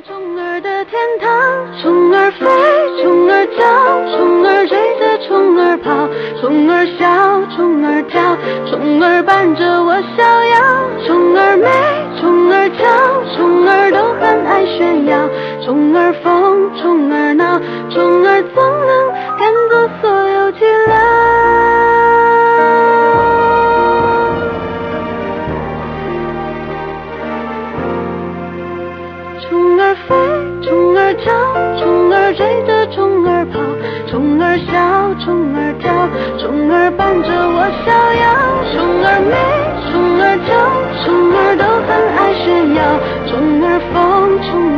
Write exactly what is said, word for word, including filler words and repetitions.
虫儿的天堂，虫儿飞，虫儿叫，虫儿追着虫儿跑，虫儿笑，虫儿跳，虫儿伴着我逍遥。虫儿美，虫儿俏，虫儿都很爱炫耀，虫儿疯，虫儿闹，虫儿总能赶走所有寂寥。虫儿飞，虫儿叫，虫儿追着虫儿跑，虫儿笑，虫儿跳，虫儿伴着我逍遥。虫儿美，虫儿俏，虫儿都很爱炫耀，虫儿疯，虫